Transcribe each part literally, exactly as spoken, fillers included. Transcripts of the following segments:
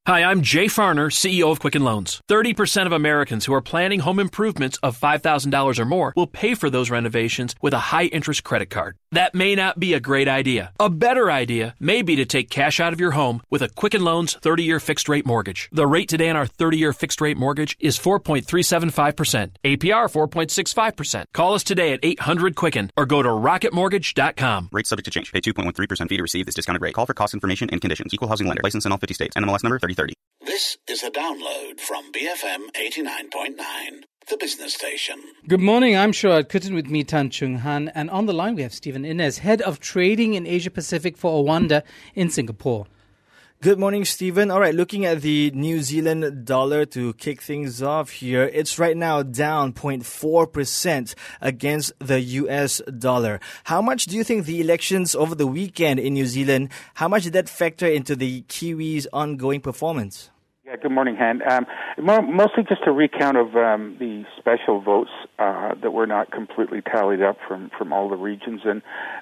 Hi, I'm Jay Farner, C E O of Quicken Loans. thirty percent of Americans who are planning home improvements of five thousand dollars or more will pay for those renovations with a high-interest credit card. That may not be a great idea. A better idea may be to take cash out of your home with a Quicken Loans thirty-year fixed-rate mortgage. The rate today on our thirty-year fixed-rate mortgage is four point three seven five percent. A P R four point six five percent. Call us today at eight hundred Quicken or go to rocket mortgage dot com. Rate subject to change. Pay two point one three percent fee to receive this discounted rate. Call for cost information and conditions. Equal housing lender. License in all fifty states. N M L S number thirty thirty. This is a download from B F M eighty-nine point nine, the business station. Good morning, I'm Shuad Kuttan with me, Tan Chung Han. And on the line we have Stephen Innes, Head of Trading in Asia Pacific for Awanda in Singapore. Good morning, Stephen. All right, looking at the New Zealand dollar to kick things off here, it's right now down zero point four percent against the U S dollar. How much do you think the elections over the weekend in New Zealand, how much did that factor into the Kiwis' ongoing performance? Yeah, good morning, Han. Um, mostly just a recount of um, the special votes uh, that were not completely tallied up from, from all the regions. And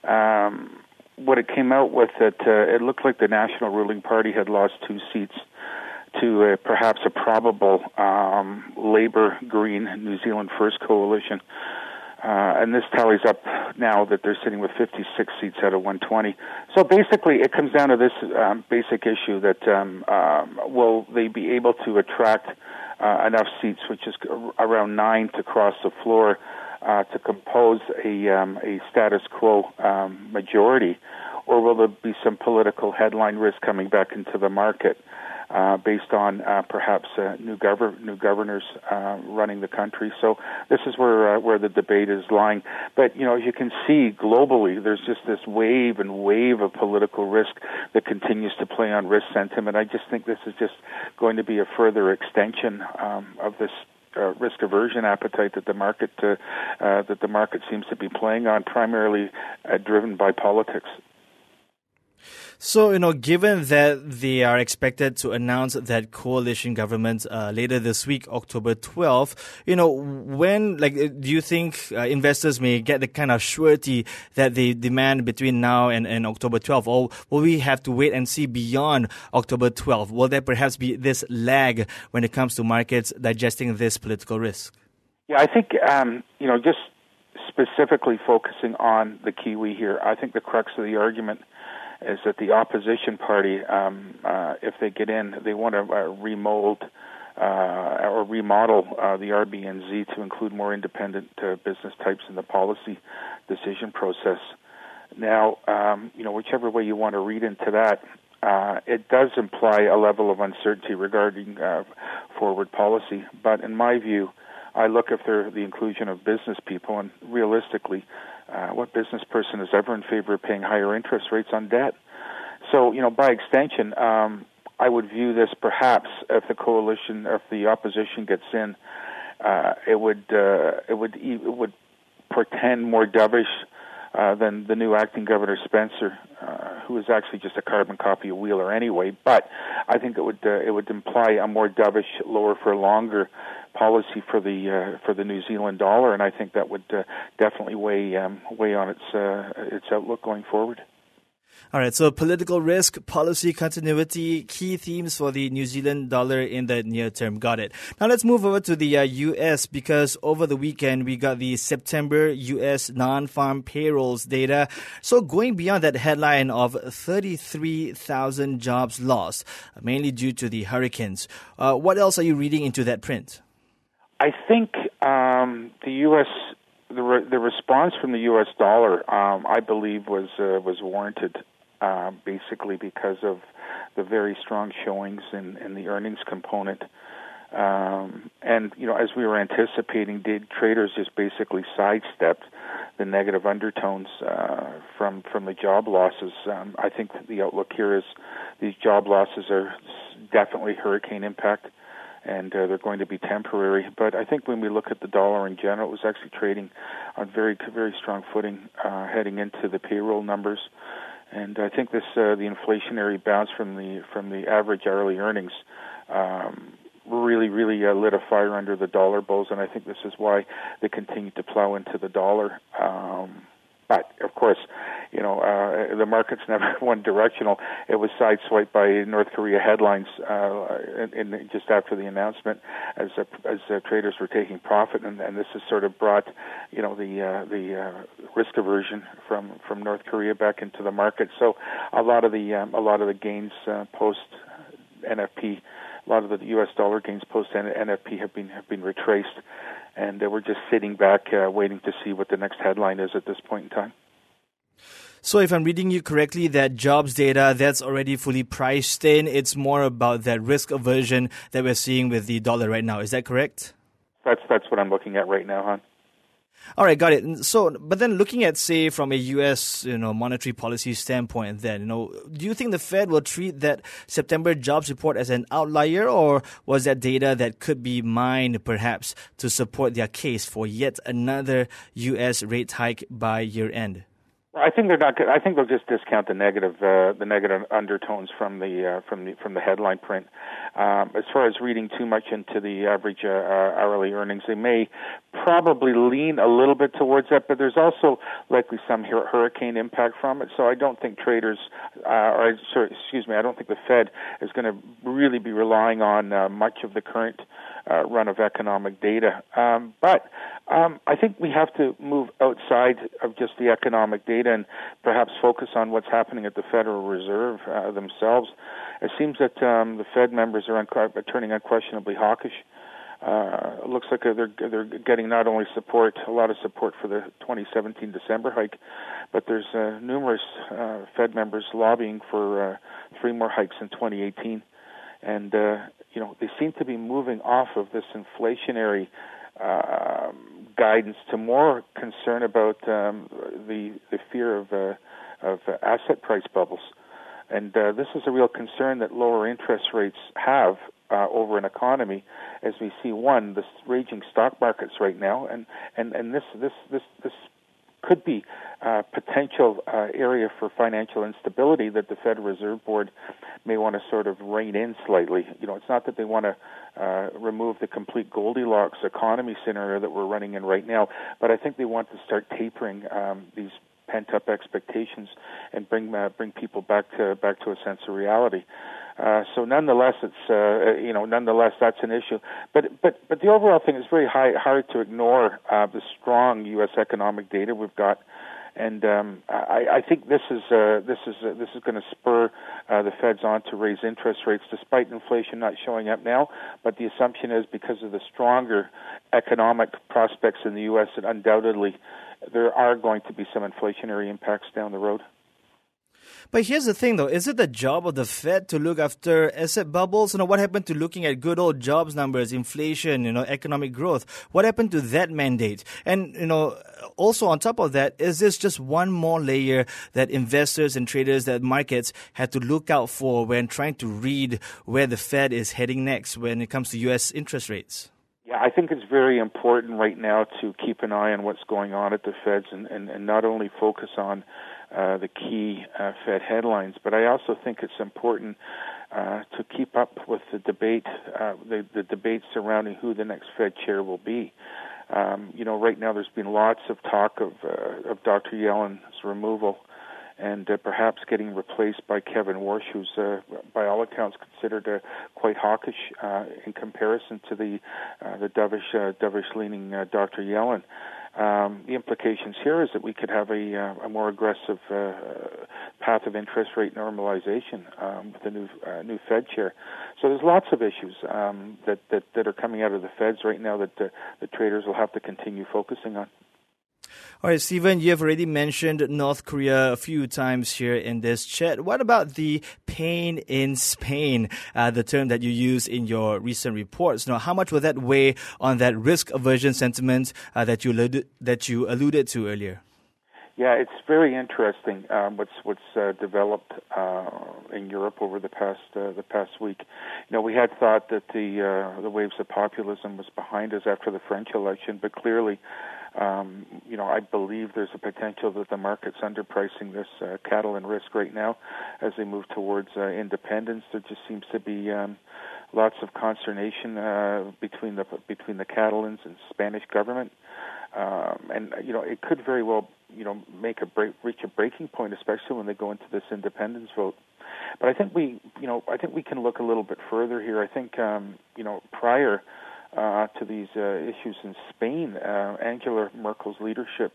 um, what it came out with, that uh, it looked like the National Ruling Party had lost two seats to uh, perhaps a probable um, Labour-Green New Zealand First coalition. Uh, and this tallies up now that they're sitting with fifty-six seats out of one hundred twenty. So basically, it comes down to this um, basic issue that um, um, will they be able to attract uh, enough seats, which is around nine, to cross the floor uh, to compose a, um, a status quo um, majority, or will there be some political headline risk coming back into the market? Uh, based on uh, perhaps uh, new, gov- new governors uh, running the country. So this is where uh, where the debate is lying. But, you know, as you can see globally, there's just this wave and wave of political risk that continues to play on risk sentiment. I just think this is just going to be a further extension um, of this Uh, risk aversion appetite that the market uh, uh, that the market seems to be playing on, primarily uh, driven by politics. So, you know, given that they are expected to announce that coalition government uh, later this week, October twelfth, you know, when, like, do you think uh, investors may get the kind of surety that they demand between now and, and October twelfth? Or will we have to wait and see beyond October twelfth? Will there perhaps be this lag when it comes to markets digesting this political risk? Yeah, I think, um, you know, just specifically focusing on the Kiwi here, I think the crux of the argument is that the opposition party, um, uh, if they get in, they want to uh, remold uh, or remodel uh, the R B N Z to include more independent uh, business types in the policy decision process. Now, um, you know, whichever way you want to read into that, uh, it does imply a level of uncertainty regarding uh, forward policy. But in my view, I look after the inclusion of business people, and realistically, uh, what business person is ever in favor of paying higher interest rates on debt? So, you know, by extension, um, I would view this perhaps if the coalition, if the opposition gets in, uh, it would uh, it would it would portend more dovish uh, than the new acting governor Spencer, uh, who is actually just a carbon copy of Wheeler anyway. But I think it would uh, it would imply a more dovish, lower for longer policy for the uh, for the New Zealand dollar, and I think that would uh, definitely weigh um, weigh on its uh, its outlook going forward. All right, so political risk, policy continuity, key themes for the New Zealand dollar in the near term. Got it. Now let's move over to the uh, U S, because over the weekend we got the September U S non-farm payrolls data. So going beyond that headline of thirty-three thousand jobs lost, mainly due to the hurricanes, uh, what else are you reading into that print? I think um, the U S the re- the response from the U S dollar, um, I believe, was uh, was warranted, uh, basically because of the very strong showings in, in the earnings component. Um, and you know, as we were anticipating, did traders just basically sidestepped the negative undertones uh, from from the job losses. Um, I think that the outlook here is these job losses are definitely hurricane impact, and uh, they're going to be temporary. But I think when we look at the dollar in general, it was actually trading on very, very strong footing uh, heading into the payroll numbers. And I think this uh, the inflationary bounce from the from the average hourly earnings um, really, really uh, lit a fire under the dollar bulls, and I think this is why they continue to plow into the dollar. Um, But, of course, you know, uh, the market's never one directional. It was sideswiped by North Korea headlines uh, in, in just after the announcement as uh, as uh, traders were taking profit, and, and this has sort of brought, you know, the uh, the uh, risk aversion from, from North Korea back into the market. So a lot of the um, a lot of the gains uh, post N F P, a lot of the U S dollar gains post N F P have been have been retraced, and uh, we're just sitting back uh, waiting to see what the next headline is at this point in time. So if I'm reading you correctly, that jobs data, that's already fully priced in. It's more about that risk aversion that we're seeing with the dollar right now. Is that correct? That's that's what I'm looking at right now, hon. All right, got it. So, but then looking at, say, from a U S, you know, monetary policy standpoint, then, you know, do you think the Fed will treat that September jobs report as an outlier, or was that data that could be mined, perhaps, to support their case for yet another U S rate hike by year end? Well, I think they're not good. I think they'll just discount the negative, uh, the negative undertones from the uh, from the from the headline print. Um, as far as reading too much into the average uh, uh, hourly earnings, they may probably lean a little bit towards that, but there's also likely some hur- hurricane impact from it. So I don't think traders, uh, or sorry, excuse me, I don't think the Fed is going to really be relying on uh, much of the current uh, run of economic data. Um, but um, I think we have to move outside of just the economic data and perhaps focus on what's happening at the Federal Reserve uh, themselves. It seems that um, the Fed members are un- turning unquestionably hawkish. Uh, it looks like they're they're getting not only support, a lot of support for the twenty seventeen December hike, but there's uh, numerous uh, Fed members lobbying for uh, three more hikes in twenty eighteen, and uh, you know they seem to be moving off of this inflationary uh, guidance to more concern about um, the the fear of uh, of asset price bubbles, and uh, this is a real concern that lower interest rates have uh, over an economy, as we see one the raging stock markets right now, and and and this this this this could be a potential uh, area for financial instability that the Federal Reserve Board may want to sort of rein in slightly. You know, it's not that they want to uh, remove the complete Goldilocks economy scenario that we're running in right now, but I think they want to start tapering um, these pent-up expectations and bring uh, bring people back to back to a sense of reality. Uh, so nonetheless, it's uh, you know nonetheless that's an issue. But but but the overall thing is very high, hard to ignore uh, the strong U S economic data we've got, and um, I, I think this is uh, this is uh, this is going to spur uh, the Feds on to raise interest rates, despite inflation not showing up now. But the assumption is because of the stronger economic prospects in the U S that undoubtedly there are going to be some inflationary impacts down the road. But here's the thing, though. Is it the job of the Fed to look after asset bubbles? You know, what happened to looking at good old jobs numbers, inflation, you know, economic growth? What happened to that mandate? And, you know, also on top of that, is this just one more layer that investors and traders, that markets had to look out for when trying to read where the Fed is heading next when it comes to U S interest rates? Yeah, I think it's very important right now to keep an eye on what's going on at the Feds and, and, and not only focus on uh, the key uh, Fed headlines, but I also think it's important uh, to keep up with the debate, uh, the, the debate surrounding who the next Fed chair will be. Um, you know, right now there's been lots of talk of, uh, of Doctor Yellen's removal and uh, perhaps getting replaced by Kevin Warsh, who's, uh, by all accounts, considered uh, quite hawkish uh, in comparison to the uh, the dovish, uh, dovish-leaning uh, Doctor Yellen. Um, the implications here is that we could have a, uh, a more aggressive uh, path of interest rate normalization um, with the new uh, new Fed chair. So there's lots of issues um, that, that that are coming out of the Feds right now that uh, the traders will have to continue focusing on. All right, Stephen, you have already mentioned North Korea a few times here in this chat. What about the pain in Spain, uh, the term that you use in your recent reports? Now, how much will that weigh on that risk aversion sentiment uh, that you alluded, that you alluded to earlier? Yeah, it's very interesting um, what's what's uh, developed uh, in Europe over the past uh, the past week. You know, we had thought that the uh, the waves of populism was behind us after the French election, but clearly, um, you know, I believe there's a potential that the market's underpricing this uh, Catalan risk right now as they move towards uh, independence. There just seems to be um, lots of consternation uh, between the between the Catalans and Spanish government. Um, and, you know, it could very well, you know, make a break, reach a breaking point, especially when they go into this independence vote. But I think we, you know, I think we can look a little bit further here. I think, um, you know, prior uh, to these uh, issues in Spain, uh, Angela Merkel's leadership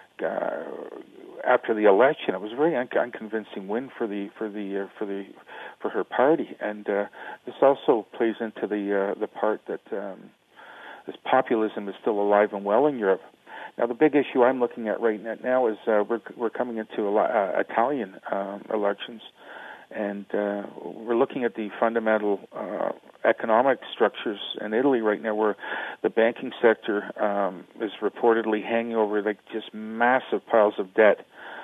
uh, after the election, it was a very un- unconvincing win for the for the uh, for the for her party, and uh, this also plays into the uh, the part that um, this populism is still alive and well in Europe. Now, the big issue I'm looking at right now is uh, we're we're coming into a, uh, Italian um, elections. And uh, we're looking at the fundamental uh, economic structures in Italy right now, where the banking sector um, is reportedly hanging over like just massive piles of debt,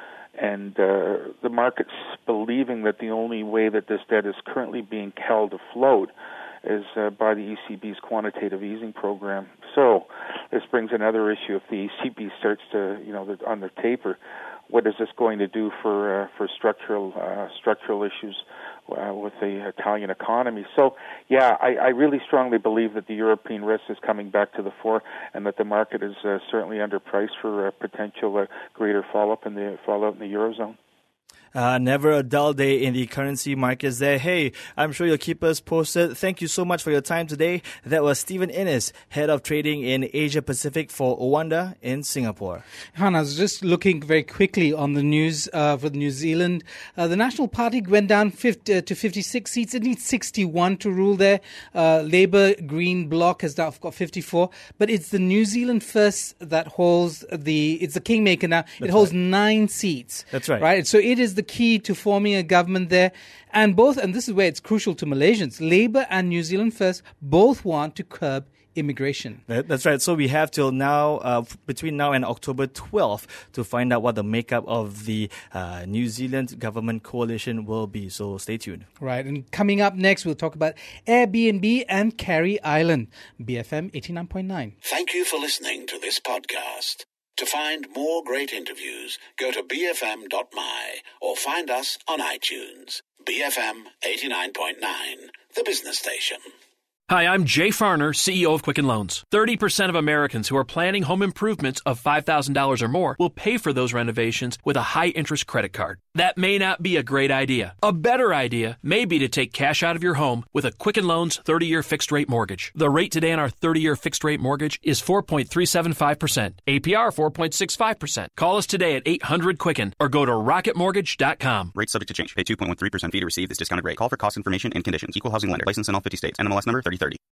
and uh, the market's believing that the only way that this debt is currently being held afloat is uh, by the E C B's quantitative easing program. So this brings another issue. If the E C B starts to, you know, on the taper, what is this going to do for uh, for structural uh, structural issues uh, with the Italian economy? So, yeah, I, I really strongly believe that the European risk is coming back to the fore, and that the market is uh, certainly underpriced for uh, potential uh, greater fallout in the fallout in the eurozone. Uh, never a dull day in the currency markets there. Hey, I'm sure you'll keep us posted. Thank you so much for your time today. That was Stephen Innes, Head of Trading in Asia Pacific for Owanda in Singapore. Han, I was just looking very quickly on the news uh, for New Zealand. Uh, the National Party went down fifty, uh, to fifty-six seats. It needs sixty-one to rule there. Uh, Labour Green Bloc has now got fifty-four. But it's the New Zealand First that holds the, it's the kingmaker now. That's it holds right. nine seats. That's right. Right. So it is the key to forming a government there. And both, and this is where it's crucial to Malaysians, Labour and New Zealand First both want to curb immigration. That, that's right. So we have till now, uh, between now and October twelfth, to find out what the makeup of the uh, New Zealand government coalition will be. So stay tuned. Right. And coming up next, we'll talk about Airbnb and Carey Island. B F M eighty-nine point nine. Thank you for listening to this podcast. To find more great interviews, go to b f m dot m y or find us on iTunes. B F M eighty-nine point nine, the business station. Hi, I'm Jay Farner, C E O of Quicken Loans. thirty percent of Americans who are planning home improvements of five thousand dollars or more will pay for those renovations with a high-interest credit card. That may not be a great idea. A better idea may be to take cash out of your home with a Quicken Loans thirty-year fixed-rate mortgage. The rate today on our thirty-year fixed-rate mortgage is four point three seven five percent. A P R four point six five percent. Call us today at eight hundred Quicken or go to rocket mortgage dot com. Rates subject to change. Pay two point one three percent fee to receive this discounted rate. Call for cost information and conditions. Equal housing lender. License in all fifty states. N M L S number thirty thirty.